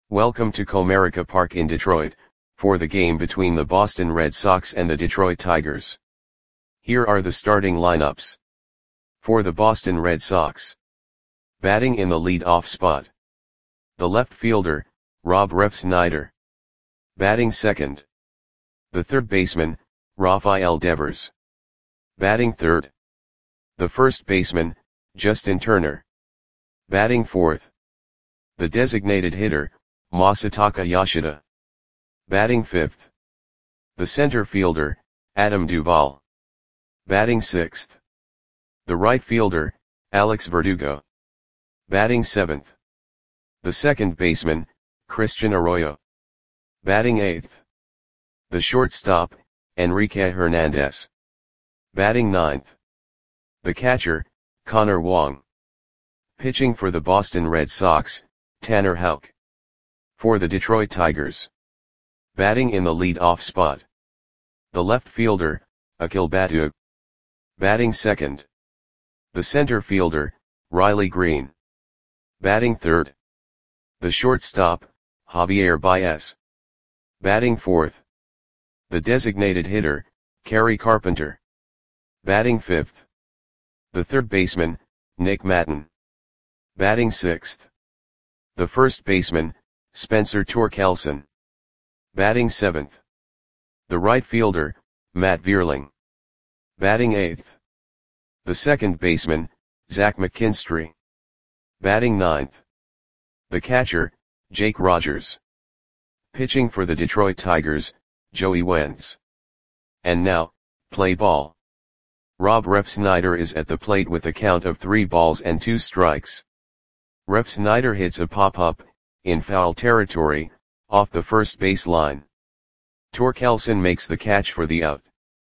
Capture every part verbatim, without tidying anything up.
Welcome to Comerica Park in Detroit, for the game between the Boston Red Sox and the Detroit Tigers. Here are the starting lineups. For the Boston Red Sox. Batting in the lead-off spot. The left fielder, Rob Refsnyder. Batting second. The third baseman, Rafael Devers. Batting third. The first baseman, Justin Turner. Batting fourth. The designated hitter, Masataka Yoshida. Batting fifth. The center fielder, Adam Duvall. Batting sixth. The right fielder, Alex Verdugo. Batting seventh. The second baseman, Christian Arroyo. Batting eighth. The shortstop, Enrique Hernandez. Batting ninth. The catcher, Connor Wong. Pitching for the Boston Red Sox, Tanner Houck. For the Detroit Tigers. Batting in the lead-off spot. The left fielder, Akil Baddoo. Batting second. The center fielder, Riley Green. Batting third. The shortstop, Javier Baez. Batting fourth. The designated hitter, Kerry Carpenter. Batting fifth. The third baseman, Nick Maton. Batting sixth. The first baseman, Spencer Torkelson. Batting seventh. The right fielder, Matt Vierling. Batting eighth. The second baseman, Zach McKinstry. Batting ninth. The catcher, Jake Rogers. Pitching for the Detroit Tigers, Joey Wentz. And now, play ball. Rob Refsnyder is at the plate with a count of three balls and two strikes. Refsnyder hits a pop-up, in foul territory, off the first base line. Torkelson makes the catch for the out.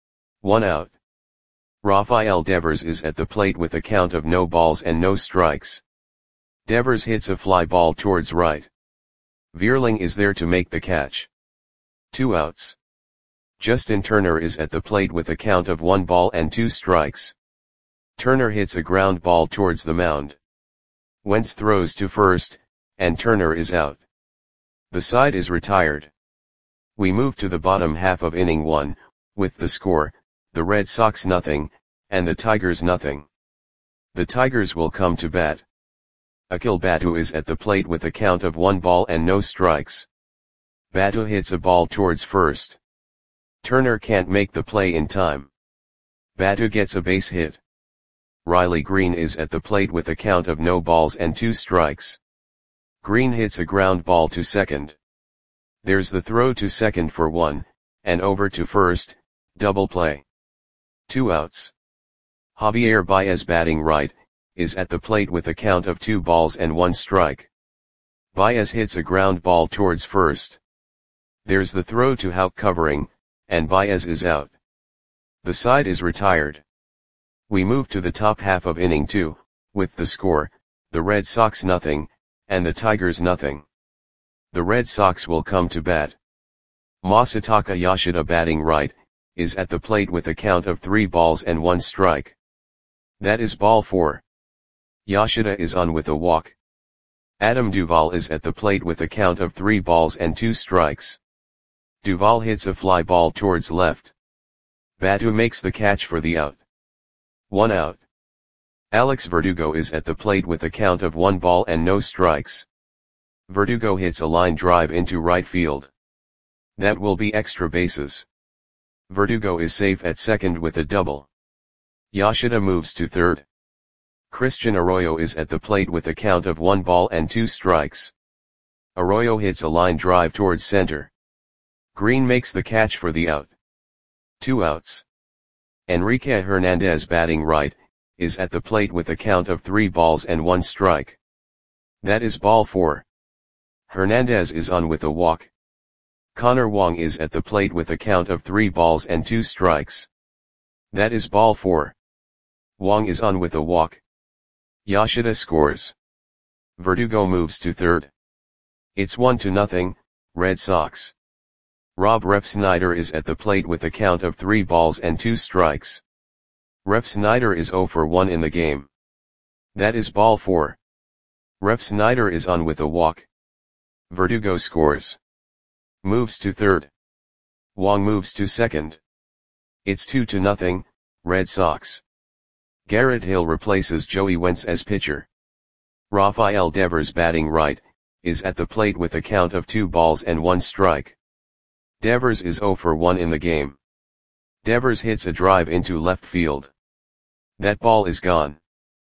One out. Rafael Devers is at the plate with a count of no balls and no strikes. Devers hits a fly ball towards right. Vierling is there to make the catch. Two outs. Justin Turner is at the plate with a count of one ball and two strikes. Turner hits a ground ball towards the mound. Wentz throws to first, and Turner is out. The side is retired. We move to the bottom half of inning one, with the score, the Red Sox nothing, and the Tigers nothing. The Tigers will come to bat. Akil Baddoo is at the plate with a count of one ball and no strikes. Baddoo hits a ball towards first. Turner can't make the play in time. Baddoo gets a base hit. Riley Green is at the plate with a count of no balls and two strikes. Green hits a ground ball to second. There's the throw to second for one, and over to first, double play. Two outs. Javier Baez batting right, is at the plate with a count of two balls and one strike. Baez hits a ground ball towards first. There's the throw to Houck covering, and Baez is out. The side is retired. We move to the top half of inning two, with the score, the Red Sox nothing, and the Tigers nothing. The Red Sox will come to bat. Masataka Yoshida batting right, is at the plate with a count of three balls and one strike. That is ball four. Yoshida is on with a walk. Adam Duvall is at the plate with a count of three balls and two strikes. Duvall hits a fly ball towards left. Baddoo makes the catch for the out. One out. Alex Verdugo is at the plate with a count of one ball and no strikes. Verdugo hits a line drive into right field. That will be extra bases. Verdugo is safe at second with a double. Yoshida moves to third. Christian Arroyo is at the plate with a count of one ball and two strikes. Arroyo hits a line drive towards center. Green makes the catch for the out. Two outs. Enrique Hernandez batting right, is at the plate with a count of three balls and one strike. That is ball four. Hernandez is on with a walk. Connor Wong is at the plate with a count of three balls and two strikes. That is ball four. Wong is on with a walk. Yoshida scores. Verdugo moves to third. It's one to nothing, Red Sox. Rob Refsnyder is at the plate with a count of three balls and two strikes. Refsnyder is zero for one in the game. That is ball four. Refsnyder is on with a walk. Verdugo scores. Moves to third. Wong moves to second. It's two to nothing, Red Sox. Garrett Hill replaces Joey Wentz as pitcher. Rafael Devers, batting right, is at the plate with a count of two balls and one strike. Devers is zero for one in the game. Devers hits a drive into left field. That ball is gone.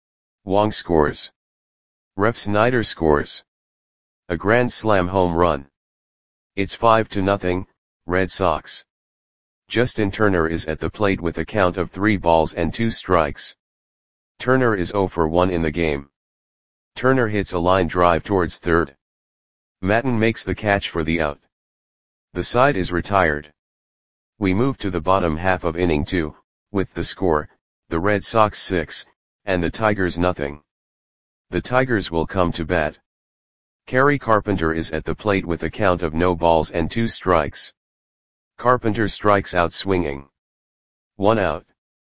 Wong scores. Refsnyder scores. A grand slam home run. It's five to nothing, Red Sox. Justin Turner is at the plate with a count of three balls and two strikes. Turner is zero for one in the game. Turner hits a line drive towards third. Maton makes the catch for the out. The side is retired. We move to the bottom half of inning two, with the score, the Red Sox six, and the Tigers nothing. The Tigers will come to bat. Kerry Carpenter is at the plate with a count of no balls and two strikes. Carpenter strikes out swinging. One out.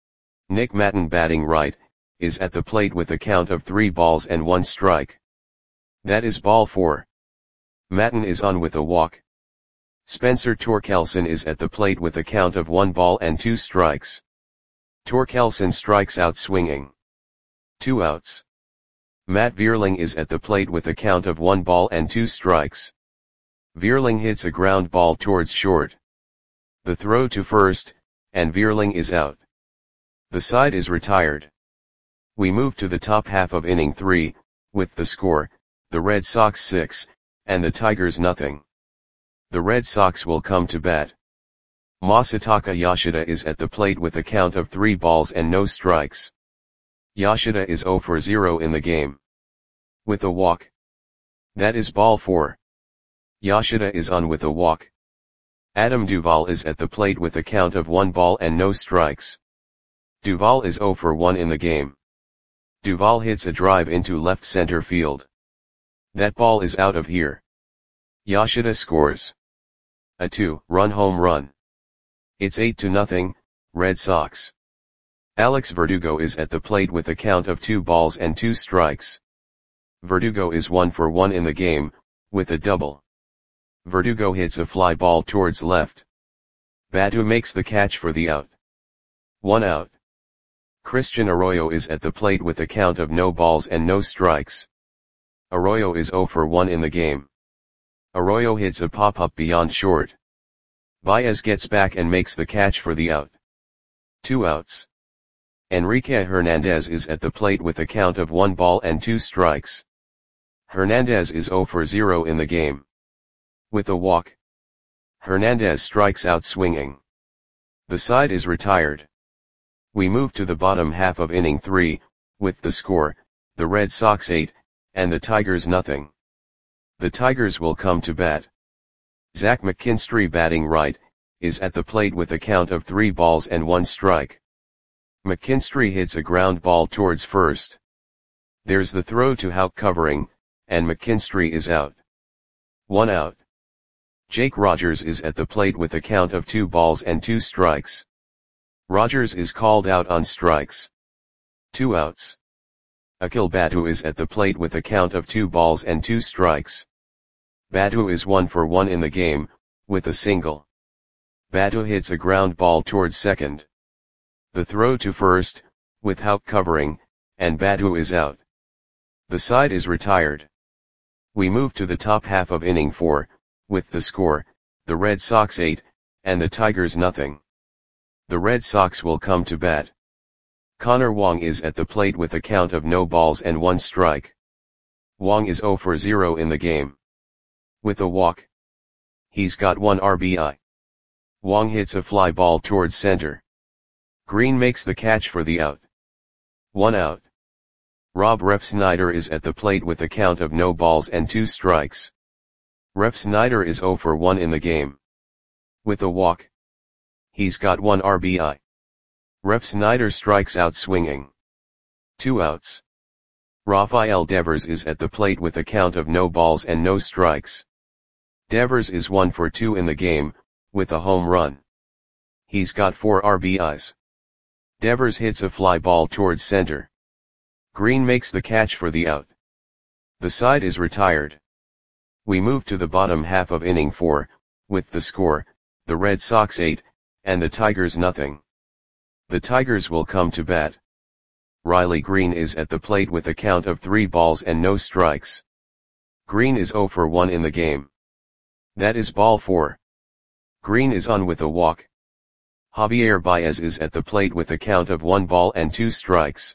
Nick Maton, batting right, is at the plate with a count of three balls and one strike. That is ball four. Maton is on with a walk. Spencer Torkelson is at the plate with a count of one ball and two strikes. Torkelson strikes out swinging. Two outs. Matt Vierling is at the plate with a count of one ball and two strikes. Vierling hits a ground ball towards short. The throw to first, and Vierling is out. The side is retired. We move to the top half of inning three, with the score, the Red Sox six, and the Tigers nothing. The Red Sox will come to bat. Masataka Yoshida is at the plate with a count of three balls and no strikes. Yoshida is zero for zero in the game. With a walk. That is ball four. Yoshida is on with a walk. Adam Duvall is at the plate with a count of one ball and no strikes. Duvall is zero for one in the game. Duvall hits a drive into left center field. That ball is out of here. Yoshida scores. A two-run home run. It's eight to nothing, Red Sox. Alex Verdugo is at the plate with a count of two balls and two strikes. Verdugo is one for one in the game, with a double. Verdugo hits a fly ball towards left. Batu makes the catch for the out. One out. Christian Arroyo is at the plate with a count of no balls and no strikes. Arroyo is zero for one in the game. Arroyo hits a pop-up beyond short. Baez gets back and makes the catch for the out. Two outs. Enrique Hernandez is at the plate with a count of one ball and two strikes. Hernandez is zero for zero in the game. With a walk. Hernandez strikes out swinging. The side is retired. We move to the bottom half of inning three, with the score, the Red Sox eight, and the Tigers nothing. The Tigers will come to bat. Zach McKinstry, batting right, is at the plate with a count of three balls and one strike. McKinstry hits a ground ball towards first. There's the throw to Houck covering, and McKinstry is out. One out. Jake Rogers is at the plate with a count of two balls and two strikes. Rogers is called out on strikes. Two outs. Akil Batu is at the plate with a count of two balls and two strikes. Batu is one for one in the game, with a single. Batu hits a ground ball towards second. The throw to first, with Houck covering, and Batu is out. The side is retired. We move to the top half of inning four, with the score, the Red Sox eight, and the Tigers nothing. The Red Sox will come to bat. Connor Wong is at the plate with a count of no balls and one strike. Wong is zero for zero in the game. With a walk. He's got one R B I. Wong hits a fly ball towards center. Green makes the catch for the out. One out. Rob Refsnyder is at the plate with a count of no balls and two strikes. Refsnyder is zero for one in the game. With a walk. He's got one R B I. Refsnyder strikes out swinging. Two outs. Rafael Devers is at the plate with a count of no balls and no strikes. Devers is one for two in the game, with a home run. He's got four R B Is. Devers hits a fly ball towards center. Green makes the catch for the out. The side is retired. We move to the bottom half of inning four, with the score, the Red Sox eight, and the Tigers nothing. The Tigers will come to bat. Riley Green is at the plate with a count of three balls and no strikes. Green is oh for one in the game. That is ball four. Green is on with a walk. Javier Baez is at the plate with a count of one ball and two strikes.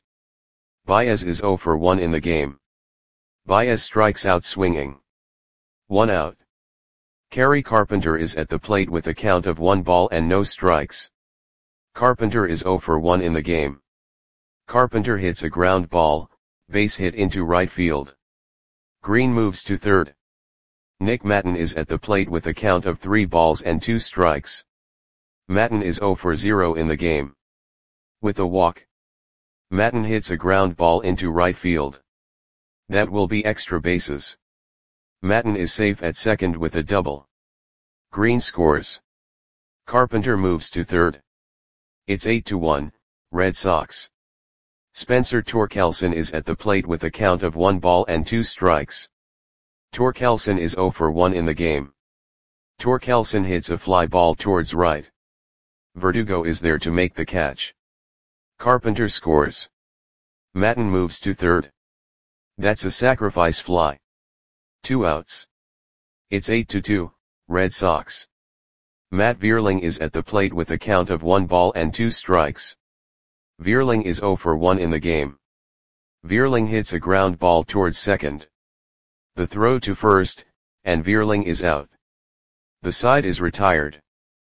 Baez is oh for one in the game. Baez strikes out swinging. One out. Kerry Carpenter is at the plate with a count of one ball and no strikes. Carpenter is oh for one in the game. Carpenter hits a ground ball, base hit into right field. Green moves to third. Nick Maton is at the plate with a count of three balls and two strikes. Maton is oh for zero in the game. With a walk. Maton hits a ground ball into right field. That will be extra bases. Maton is safe at second with a double. Green scores. Carpenter moves to third. It's eight to one, Red Sox. Spencer Torkelson is at the plate with a count of one ball and two strikes. Torkelson is oh for one in the game. Torkelson hits a fly ball towards right. Verdugo is there to make the catch. Carpenter scores. Maton moves to third. That's a sacrifice fly. Two outs. It's eight to two, Red Sox. Matt Vierling is at the plate with a count of one ball and two strikes. Vierling is oh for one in the game. Vierling hits a ground ball towards second. The throw to first, and Vierling is out. The side is retired.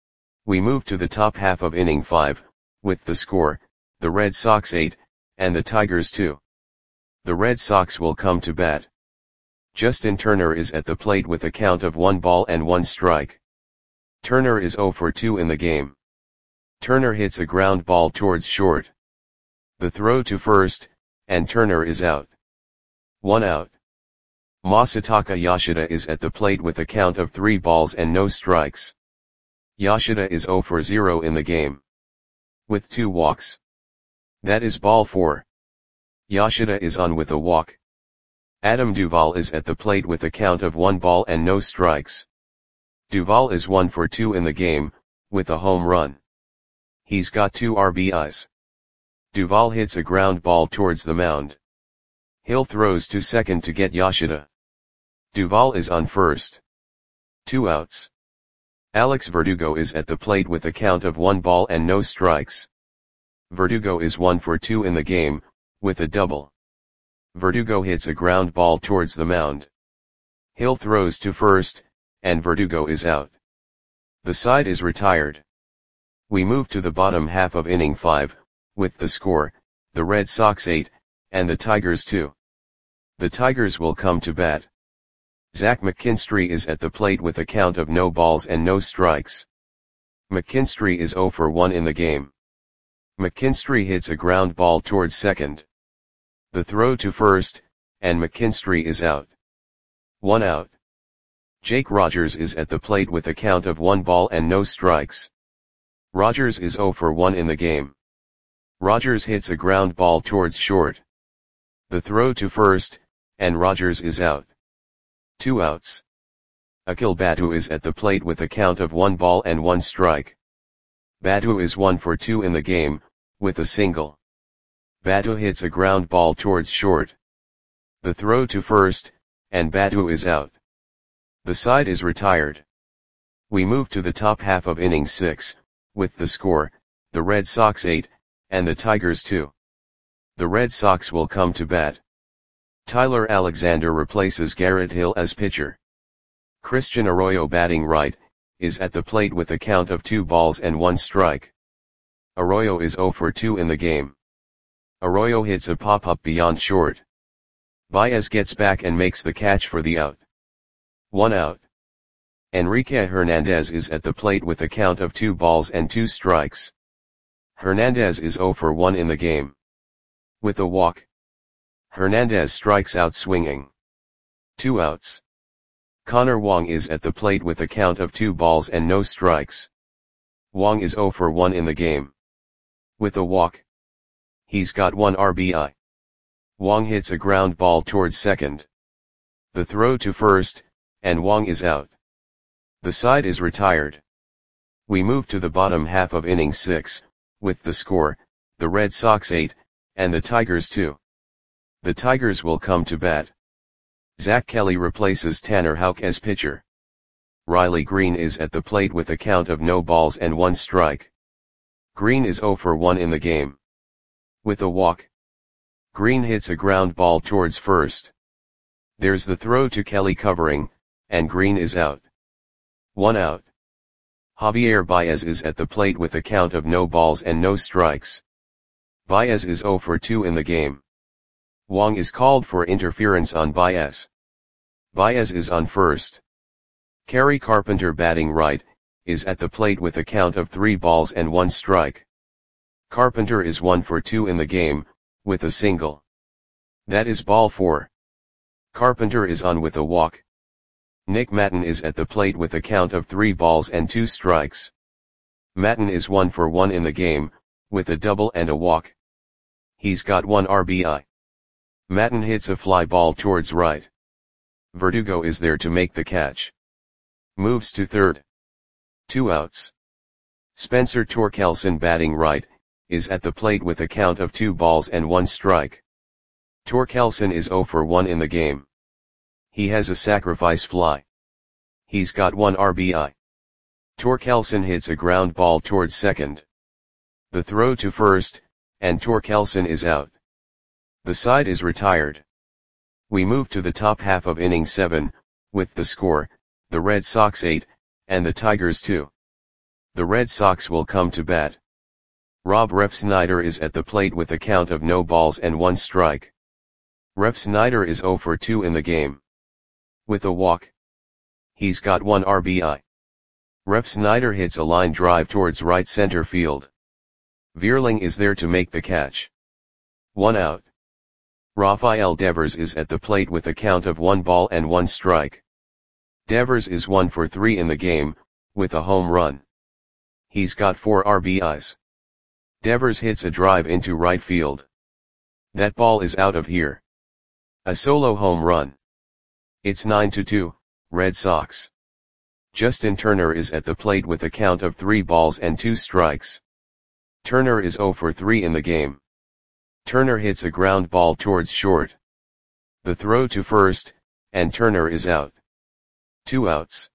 We move to the top half of inning five, with the score, the Red Sox eight, and the Tigers two. The Red Sox will come to bat. Justin Turner is at the plate with a count of one ball and one strike. Turner is oh for two in the game. Turner hits a ground ball towards short. The throw to first, and Turner is out. One out. Masataka Yoshida is at the plate with a count of three balls and no strikes. Yoshida is oh for zero in the game. With two walks. That is ball four. Yoshida is on with a walk. Adam Duvall is at the plate with a count of one ball and no strikes. Duvall is one for two in the game, with a home run. He's got two R B Is. Duvall hits a ground ball towards the mound. Hill throws to second to get Yoshida. Duvall is on first. Two outs. Alex Verdugo is at the plate with a count of one ball and no strikes. Verdugo is one for two in the game, with a double. Verdugo hits a ground ball towards the mound. Hill throws to first, and Verdugo is out. The side is retired. We move to the bottom half of inning five, with the score, the Red Sox eight, and the Tigers two. The Tigers will come to bat. Zach McKinstry is at the plate with a count of no balls and no strikes. McKinstry is oh for one in the game. McKinstry hits a ground ball towards second. The throw to first, and McKinstry is out. One out. Jake Rogers is at the plate with a count of one ball and no strikes. Rogers is oh for one in the game. Rogers hits a ground ball towards short. The throw to first, and Rogers is out. Two outs. Akil Batu is at the plate with a count of one ball and one strike. Batu is one for two in the game, with a single. Batu hits a ground ball towards short. The throw to first, and Batu is out. The side is retired. We move to the top half of inning six, with the score, the Red Sox eight, and the Tigers two. The Red Sox will come to bat. Tyler Alexander replaces Garrett Hill as pitcher. Christian Arroyo, batting right, is at the plate with a count of two balls and one strike. Arroyo is oh for two in the game. Arroyo hits a pop-up beyond short. Baez gets back and makes the catch for the out. One out. Enrique Hernandez is at the plate with a count of two balls and two strikes. Hernandez is oh for one in the game. With a walk. Hernandez strikes out swinging. Two outs. Connor Wong is at the plate with a count of two balls and no strikes. Wong is oh for one in the game. With a walk. He's got one R B I. Wong hits a ground ball towards second. The throw to first, and Wong is out. The side is retired. We move to the bottom half of inning six, with the score, the Red Sox eight, and the Tigers two. The Tigers will come to bat. Zach Kelly replaces Tanner Houck as pitcher. Riley Green is at the plate with a count of no balls and one strike. Green is zero for one in the game. With a walk, Green hits a ground ball towards first. There's the throw to Kelly covering, and Green is out. One out. Javier Baez is at the plate with a count of no balls and no strikes. Baez is zero for two in the game. Wong is called for interference on Baez. Baez is on first. Kerry Carpenter, batting right, is at the plate with a count of three balls and one strike. Carpenter is one for two in the game, with a single. That is ball four. Carpenter is on with a walk. Nick Maton is at the plate with a count of three balls and two strikes. Maton is one for one in the game, with a double and a walk. He's got one R B I. Maton hits a fly ball towards right. Verdugo is there to make the catch. Moves to third. Two outs. Spencer Torkelson, batting right, is at the plate with a count of two balls and one strike. Torkelson is zero for one in the game. He has a sacrifice fly. He's got one R B I. Torkelson hits a ground ball towards second. The throw to first, and Torkelson is out. The side is retired. We move to the top half of inning seven, with the score, the Red Sox eight, and the Tigers two. The Red Sox will come to bat. Rob Refsnyder is at the plate with a count of no balls and one strike. Refsnyder is zero for two in the game. With a walk, he's got one R B I. Refsnyder hits a line drive towards right center field. Vierling is there to make the catch. One out. Rafael Devers is at the plate with a count of one ball and one strike. Devers is one for three in the game, with a home run. He's got four R B Is. Devers hits a drive into right field. That ball is out of here. A solo home run. It's nine to two, Red Sox. Justin Turner is at the plate with a count of three balls and two strikes. Turner is zero for three in the game. Turner hits a ground ball towards short. The throw to first, and Turner is out. Two outs.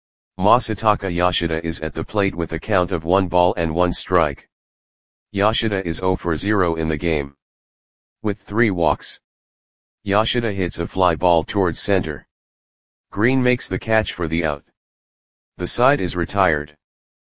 Masataka Yoshida is at the plate with a count of one ball and one strike. Yoshida is zero for zero in the game. With three walks, Yoshida hits a fly ball towards center. Green makes the catch for the out. The side is retired.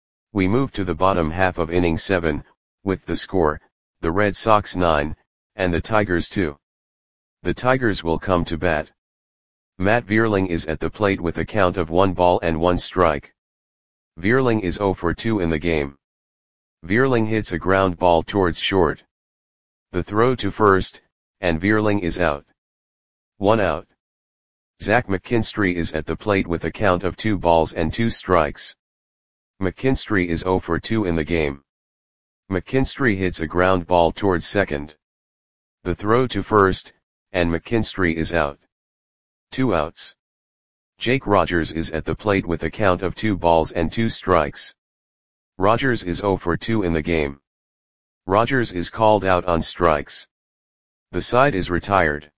We move to the bottom half of inning seven, with the score, the Red Sox nine, and the Tigers two. The Tigers will come to bat. Matt Vierling is at the plate with a count of one ball and one strike. Vierling is zero for two in the game. Vierling hits a ground ball towards short. The throw to first, and Vierling is out. One out. Zach McKinstry is at the plate with a count of two balls and two strikes. McKinstry is zero for two in the game. McKinstry hits a ground ball towards second. The throw to first, and McKinstry is out. Two outs. Jake Rogers is at the plate with a count of two balls and two strikes. Rogers is zero for two in the game. Rogers is called out on strikes. The side is retired.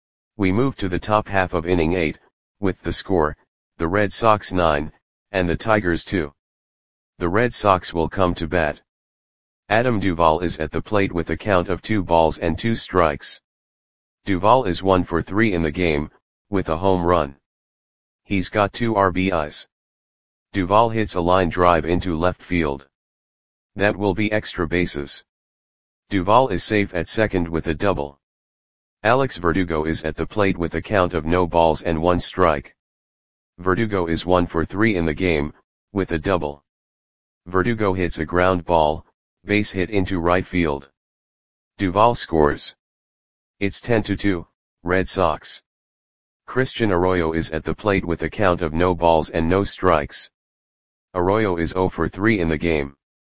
We move to the top half of inning eight, with the score, the Red Sox nine, and the Tigers two. The Red Sox will come to bat. Adam Duvall is at the plate with a count of two balls and two strikes. Duvall is one for three in the game, with a home run. He's got two R B Is. Duvall hits a line drive into left field. That will be extra bases. Duvall is safe at second with a double. Alex Verdugo is at the plate with a count of no balls and one strike. Verdugo is one for three in the game, with a double. Verdugo hits a ground ball, base hit into right field. Duvall scores. It's ten to two, Red Sox. Christian Arroyo is at the plate with a count of no balls and no strikes. Arroyo is zero for three in the game.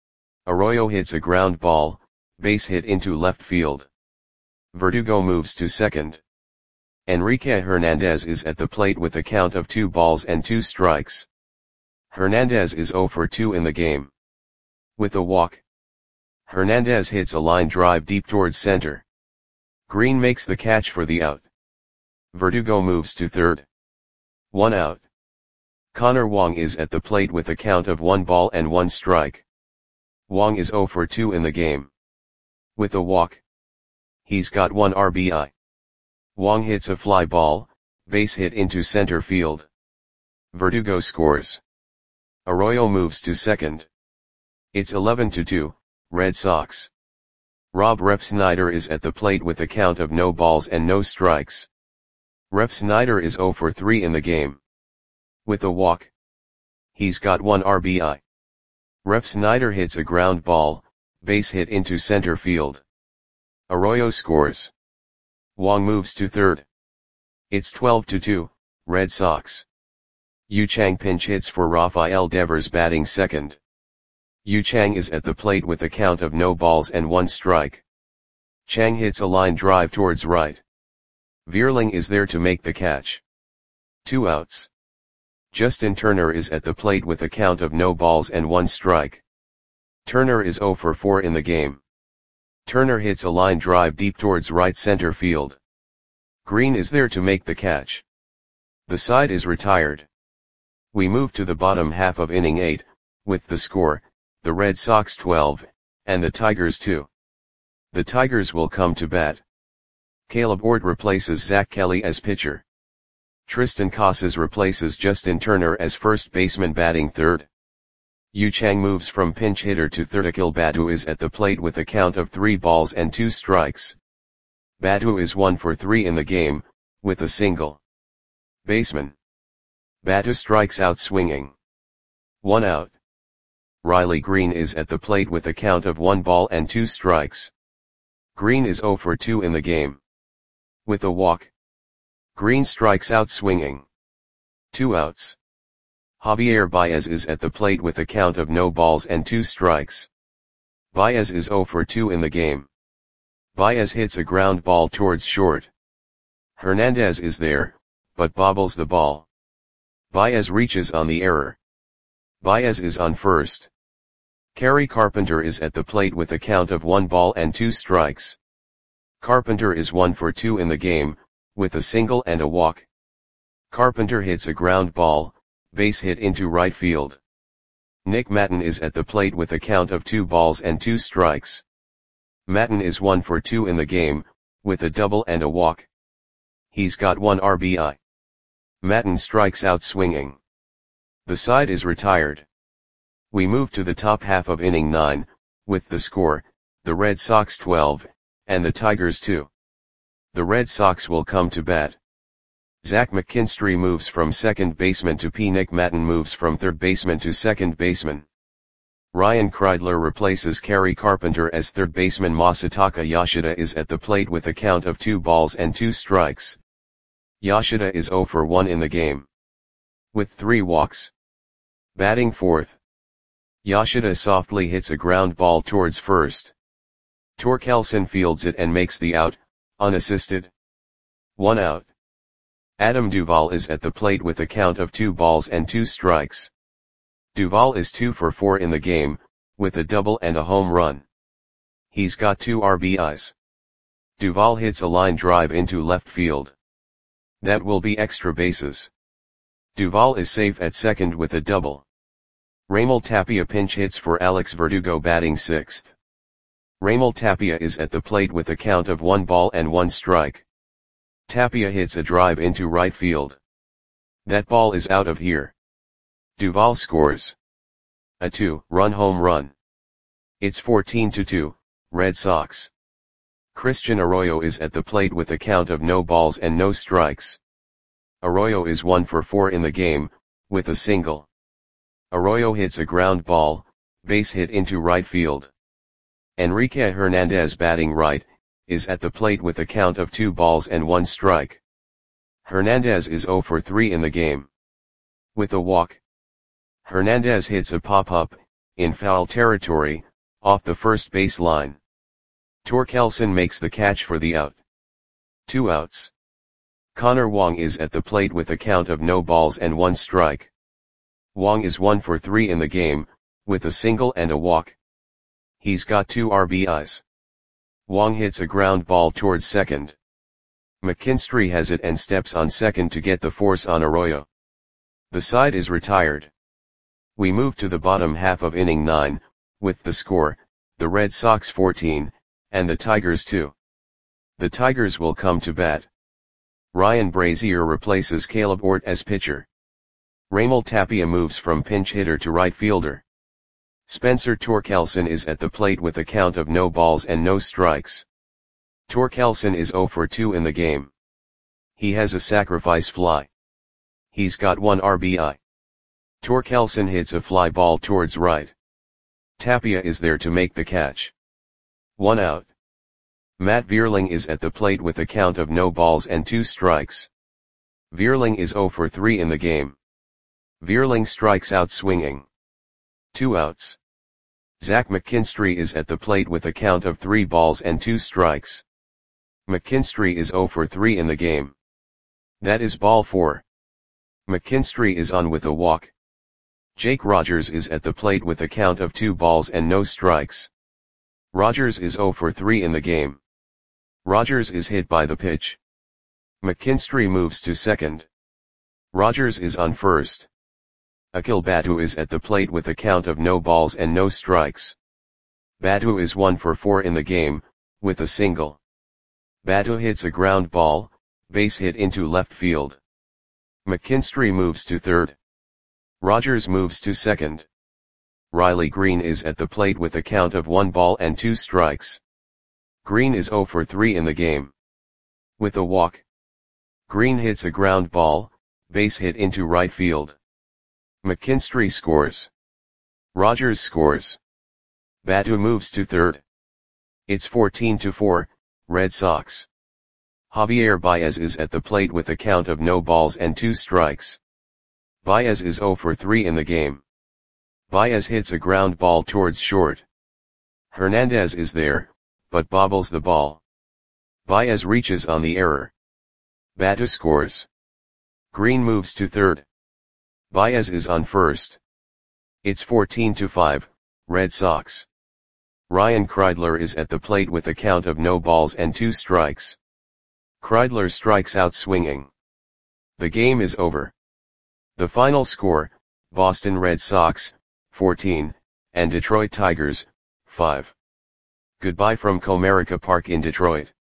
Arroyo hits a ground ball, base hit into left field. Verdugo moves to second. Enrique Hernandez is at the plate with a count of two balls and two strikes. Hernandez is zero for two in the game. With a walk, Hernandez hits a line drive deep towards center. Green makes the catch for the out. Verdugo moves to third. One out. Connor Wong is at the plate with a count of one ball and one strike. Wong is zero for two in the game. With a walk, he's got one R B I. Wong hits a fly ball, base hit into center field. Verdugo scores. Arroyo moves to second. It's eleven to two, Red Sox. Rob Refsnyder is at the plate with a count of no balls and no strikes. Refsnyder is zero for three in the game. With a walk, he's got one R B I. Refsnyder hits a ground ball, base hit into center field. Arroyo scores. Wong moves to third. It's twelve to two, Red Sox. Yu Chang pinch hits for Rafael Devers batting second. Yu Chang is at the plate with a count of no balls and one strike. Chang hits a line drive towards right. Vierling is there to make the catch. Two outs. Justin Turner is at the plate with a count of no balls and one strike. Turner is zero for four in the game. Turner hits a line drive deep towards right center field. Green is there to make the catch. The side is retired. We move to the bottom half of inning eight, with the score, the Red Sox twelve, and the Tigers two. The Tigers will come to bat. Caleb Ord replaces Zach Kelly as pitcher. Tristan Casas replaces Justin Turner as first baseman batting third. Yu Chang moves from pinch hitter to third. Akil Baddoo is at the plate with a count of three balls and two strikes. Baddoo is one for three in the game, with a single. Baseman. Baddoo strikes out swinging. One out. Riley Green is at the plate with a count of one ball and two strikes. Green is zero for two in the game. With a walk, Green strikes out swinging. Two outs. Javier Baez is at the plate with a count of no balls and two strikes. Baez is zero for two in the game. Baez hits a ground ball towards short. Hernandez is there, but bobbles the ball. Baez reaches on the error. Baez is on first. Kerry Carpenter is at the plate with a count of one ball and two strikes. Carpenter is one for two in the game, with a single and a walk. Carpenter hits a ground ball, base hit into right field. Nick Maton is at the plate with a count of two balls and two strikes. Maton is one for two in the game, with a double and a walk. He's got one R B I. Maton strikes out swinging. The side is retired. We move to the top half of inning nine, with the score, the Red Sox twelve, and the Tigers two. The Red Sox will come to bat. Zach McKinstry moves from second baseman to P. Nick Maton moves from third baseman to second baseman. Ryan Kreidler replaces Kerry Carpenter as third baseman. Masataka Yoshida is at the plate with a count of two balls and two strikes. Yoshida is zero for one in the game. With three walks. Batting fourth. Yoshida softly hits a ground ball towards first. Torkelson fields it and makes the out, unassisted. One out. Adam Duvall is at the plate with a count of two balls and two strikes. Duvall is two for four in the game, with a double and a home run. He's got two R B Is. Duvall hits a line drive into left field. That will be extra bases. Duvall is safe at second with a double. Raimel Tapia pinch hits for Alex Verdugo batting sixth. Raimel Tapia is at the plate with a count of one ball and one strike. Tapia hits a drive into right field. That ball is out of here. Duvall scores a two-run home run. It's fourteen to two, Red Sox. Christian Arroyo is at the plate with a count of no balls and no strikes. Arroyo is one for four in the game, with a single. Arroyo hits a ground ball, base hit into right field. Enrique Hernandez batting right, is at the plate with a count of two balls and one strike. Hernandez is zero for three in the game. With a walk, Hernandez hits a pop-up, in foul territory, off the first base line. Torkelson makes the catch for the out. Two outs. Connor Wong is at the plate with a count of no balls and one strike. Wong is one for three in the game, with a single and a walk. He's got two R B Is. Wong hits a ground ball towards second. McKinstry has it and steps on second to get the force on Arroyo. The side is retired. We move to the bottom half of inning nine, with the score, the Red Sox fourteen, and the Tigers two. The Tigers will come to bat. Ryan Brazier replaces Caleb Ort as pitcher. Raimel Tapia moves from pinch hitter to right fielder. Spencer Torkelson is at the plate with a count of no balls and no strikes. Torkelson is zero for two in the game. He has a sacrifice fly. He's got one R B I. Torkelson hits a fly ball towards right. Tapia is there to make the catch. One out. Matt Vierling is at the plate with a count of no balls and two strikes. Vierling is zero for three in the game. Vierling strikes out swinging. Two outs. Zach McKinstry is at the plate with a count of three balls and two strikes. McKinstry is zero for three in the game. That is ball four. McKinstry is on with a walk. Jake Rogers is at the plate with a count of two balls and no strikes. Rogers is zero for three in the game. Rogers is hit by the pitch. McKinstry moves to second. Rogers is on first. Akil Batu is at the plate with a count of no balls and no strikes. Batu is one for four in the game, with a single. Batu hits a ground ball, base hit into left field. McKinstry moves to third. Rogers moves to second. Riley Green is at the plate with a count of one ball and two strikes. Green is zero for three in the game. With a walk. Green hits a ground ball, base hit into right field. McKinstry scores. Rogers scores. Batu moves to third. It's fourteen to four, Red Sox. Javier Baez is at the plate with a count of no balls and two strikes. Baez is zero for three in the game. Baez hits a ground ball towards short. Hernandez is there, but bobbles the ball. Baez reaches on the error. Batu scores. Green moves to third. Baez is on first. It's fourteen to five, Red Sox. Ryan Kreidler is at the plate with a count of no balls and two strikes. Kreidler strikes out swinging. The game is over. The final score, Boston Red Sox, fourteen, and Detroit Tigers, five. Goodbye from Comerica Park in Detroit.